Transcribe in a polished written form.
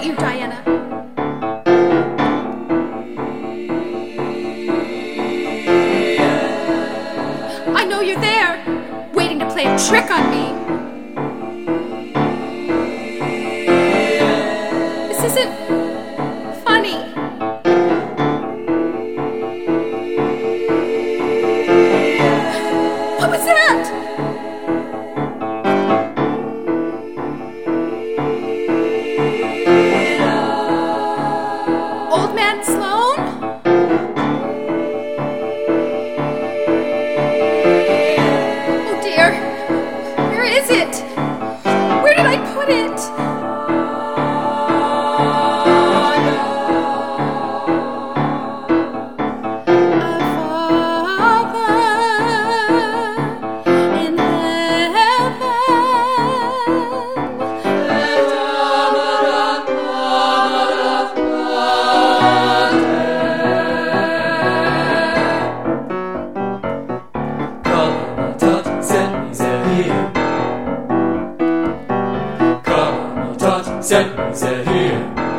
you, Diana. I know you're there, waiting to play a trick on me. This isn't funny. What was that? Old Man Sloan? Oh dear. Where is it? Where did I put it? Come, Tot, set, here.